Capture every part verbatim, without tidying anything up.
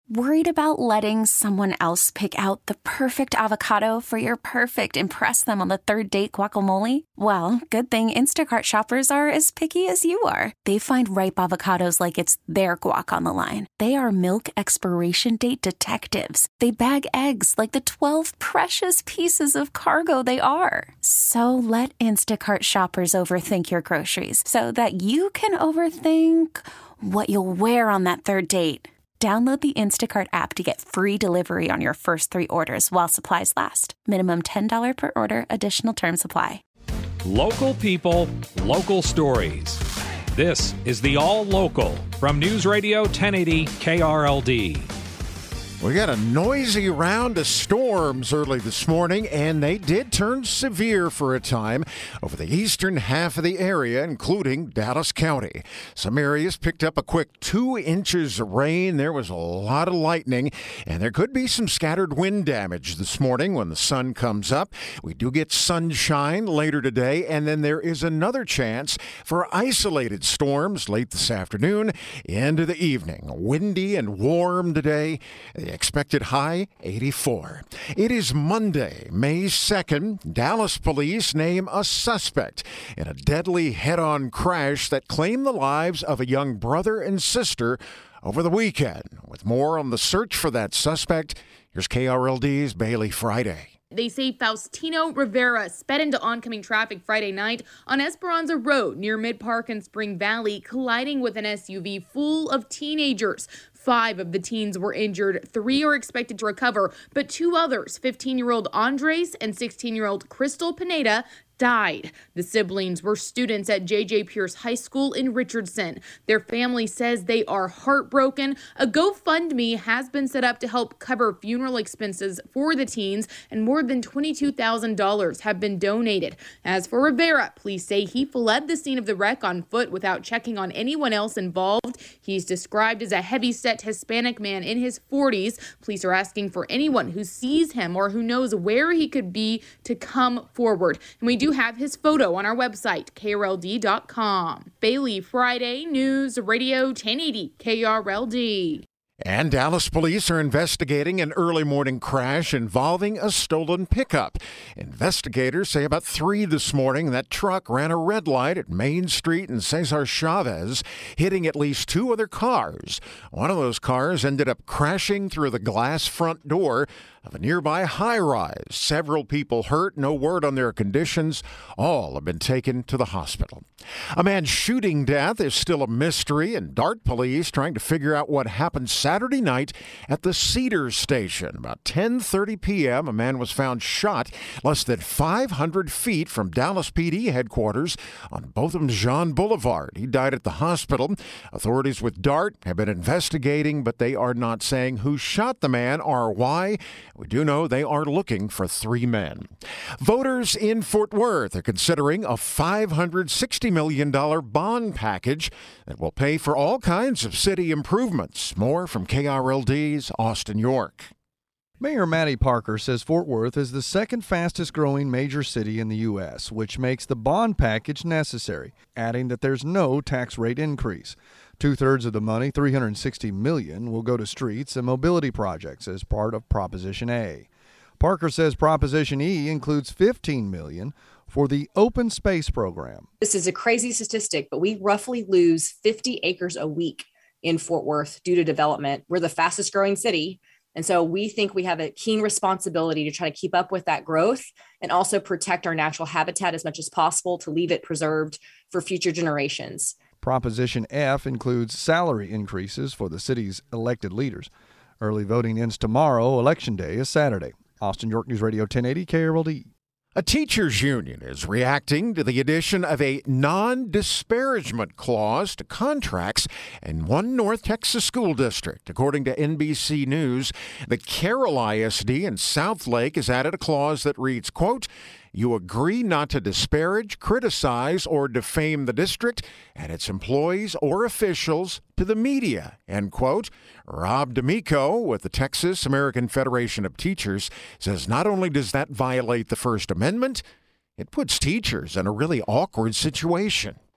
Worried about letting someone else pick out the perfect avocado for your perfect impress them on the third date guacamole? Well, good thing Instacart shoppers are as picky as you are. They find ripe avocados like it's their guac on the line. They are milk expiration date detectives. They bag eggs like the twelve precious pieces of cargo they are. So let Instacart shoppers overthink your groceries so that you can overthink what you'll wear on that third date. Download the Instacart app to get free delivery on your first three orders while supplies last. Minimum ten dollars per order. Additional terms apply. Local people, local stories. This is the All Local from News Radio ten eighty K R L D. We got a noisy round of storms early this morning, and they did turn severe for a time over the eastern half of the area, including Dallas County. Some areas picked up a quick two inches of rain. There was a lot of lightning, and there could be some scattered wind damage this morning when the sun comes up. We do get sunshine later today, and then there is another chance for isolated storms late this afternoon into the evening. Windy and warm today. The expected high, eighty-four. It is Monday, May second. Dallas police name a suspect in a deadly head-on crash that claimed the lives of a young brother and sister over the weekend. With more on the search for that suspect, here's K R L D's Bailey Friday. They say Faustino Rivera sped into oncoming traffic Friday night on Esperanza Road near Mid-Park and Spring Valley, colliding with an S U V full of teenagers. Five of the teens were injured. Three are expected to recover, but two others, fifteen-year-old Andres and sixteen-year-old Crystal Pineda, died. The siblings were students at J J Pierce High School in Richardson. Their family says they are heartbroken. A GoFundMe has been set up to help cover funeral expenses for the teens, and more than twenty-two thousand dollars have been donated. As for Rivera, police say he fled the scene of the wreck on foot without checking on anyone else involved. He's described as a heavy-set Hispanic man in his forties. Police are asking for anyone who sees him or who knows where he could be to come forward. And we do have his photo on our website, K R L D dot com. Bailey Friday, News Radio ten eighty K R L D. And Dallas police are investigating an early morning crash involving a stolen pickup. Investigators say about three this morning, that truck ran a red light at Main Street and Cesar Chavez, hitting at least two other cars. One of those cars ended up crashing through the glass front door of a nearby high-rise. Several people hurt, no word on their conditions. All have been taken to the hospital. A man's shooting death is still a mystery, and Dart police trying to figure out what happened Saturday night at the Cedars station. About ten thirty p.m., a man was found shot less than five hundred feet from Dallas P D headquarters on Botham Jean Boulevard. He died at the hospital. Authorities with Dart have been investigating, but they are not saying who shot the man or why. We do know they are looking for three men. Voters in Fort Worth are considering a five hundred sixty million dollars bond package that will pay for all kinds of city improvements. More from K R L D's Austin York. Mayor Matty Parker says Fort Worth is the second fastest growing major city in the U S, which makes the bond package necessary, adding that there's no tax rate increase. Two-thirds of the money, three hundred sixty million dollars, will go to streets and mobility projects as part of Proposition A. Parker says Proposition E includes fifteen million dollars for the Open Space Program. This is a crazy statistic, but we roughly lose fifty acres a week in Fort Worth due to development. We're the fastest growing city. And so we think we have a keen responsibility to try to keep up with that growth and also protect our natural habitat as much as possible to leave it preserved for future generations. Proposition F includes salary increases for the city's elected leaders. Early voting ends tomorrow. Election Day is Saturday. Austin York News Radio ten eighty K R L D. A teachers' union is reacting to the addition of a non-disparagement clause to contracts in one North Texas school district. According to N B C News, the Carroll I S D in Southlake has added a clause that reads, quote, "You agree not to disparage, criticize, or defame the district and its employees or officials to the media," end quote. Rob D'Amico with the Texas American Federation of Teachers says not only does that violate the First Amendment, it puts teachers in a really awkward situation.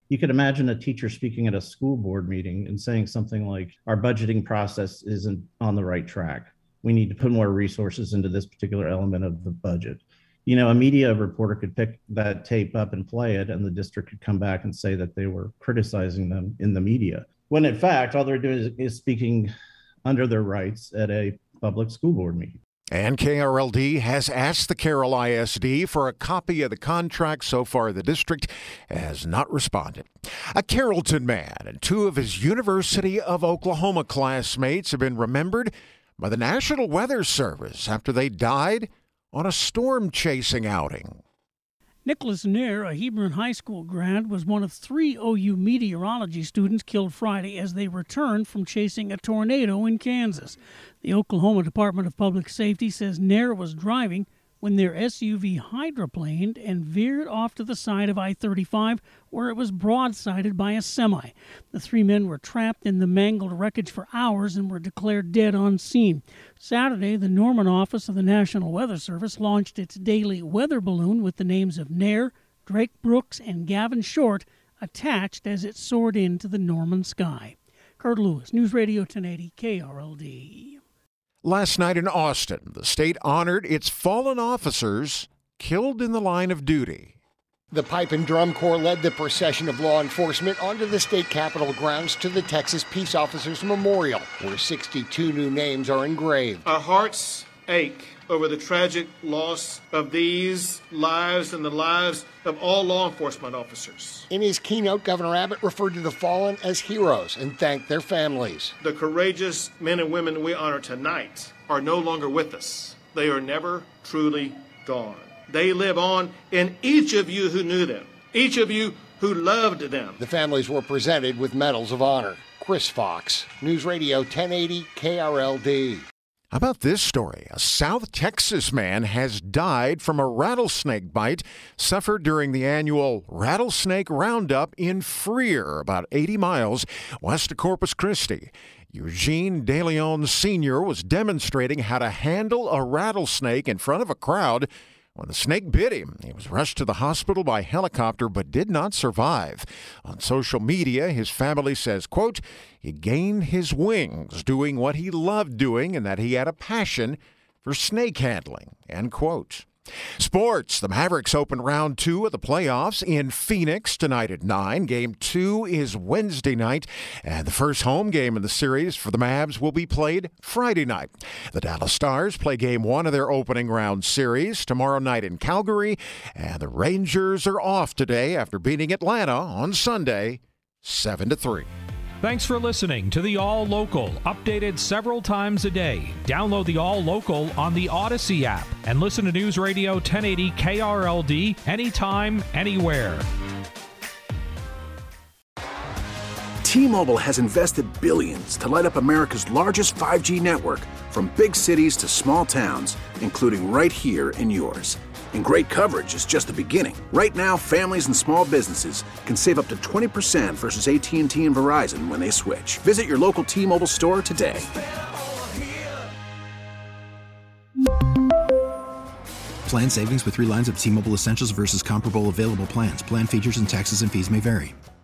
You could imagine a teacher speaking at a school board meeting and saying something like, our budgeting process isn't on the right track. We need to put more resources into this particular element of the budget. You know, a media reporter could pick that tape up and play it, and the district could come back and say that they were criticizing them in the media, when in fact, all they're doing is, is speaking under their rights at a public school board meeting. And K R L D has asked the Carroll I S D for a copy of the contract. So far, the district has not responded. A Carrollton man and two of his University of Oklahoma classmates have been remembered by the National Weather Service after they died on a storm-chasing outing. Nicholas Nair, a Hebron High School grad, was one of three O U meteorology students killed Friday as they returned from chasing a tornado in Kansas. The Oklahoma Department of Public Safety says Nair was driving when their S U V hydroplaned and veered off to the side of I thirty-five, where it was broadsided by a semi. The three men were trapped in the mangled wreckage for hours and were declared dead on scene. Saturday, the Norman office of the National Weather Service launched its daily weather balloon with the names of Nair, Drake Brooks, and Gavin Short attached as it soared into the Norman sky. Kurt Lewis, News Radio ten eighty K R L D. Last night in Austin, the state honored its fallen officers killed in the line of duty. The Pipe and Drum Corps led the procession of law enforcement onto the state capitol grounds to the Texas Peace Officers Memorial, where sixty-two new names are engraved. Our hearts ache over the tragic loss of these lives and the lives of all law enforcement officers. In his keynote, Governor Abbott referred to the fallen as heroes and thanked their families. The courageous men and women we honor tonight are no longer with us. They are never truly gone. They live on in each of you who knew them, each of you who loved them. The families were presented with medals of honor. Chris Fox, News Radio ten eighty K R L D. How about this story? A South Texas man has died from a rattlesnake bite suffered during the annual Rattlesnake Roundup in Freer, about eighty miles west of Corpus Christi. Eugene De Leon Senior was demonstrating how to handle a rattlesnake in front of a crowd when the snake bit him. He was rushed to the hospital by helicopter but did not survive. On social media, his family says, quote, he gained his wings doing what he loved doing and that he had a passion for snake handling, end quote. Sports. The Mavericks open round two of the playoffs in Phoenix tonight at nine. Game two is Wednesday night, and the first home game in the series for the Mavs will be played Friday night. The Dallas Stars play game one of their opening round series tomorrow night in Calgary, and the Rangers are off today after beating Atlanta on Sunday seven to three. Thanks for listening to the All Local, updated several times a day. Download the All Local on the Odyssey app and listen to News Radio ten eighty K R L D anytime, anywhere. T-Mobile has invested billions to light up America's largest five G network, from big cities to small towns, including right here in yours. And great coverage is just the beginning. Right now, families and small businesses can save up to twenty percent versus A T and T and Verizon when they switch. Visit your local T-Mobile store today. Plan savings with three lines of T-Mobile Essentials versus comparable available plans. Plan features and taxes and fees may vary.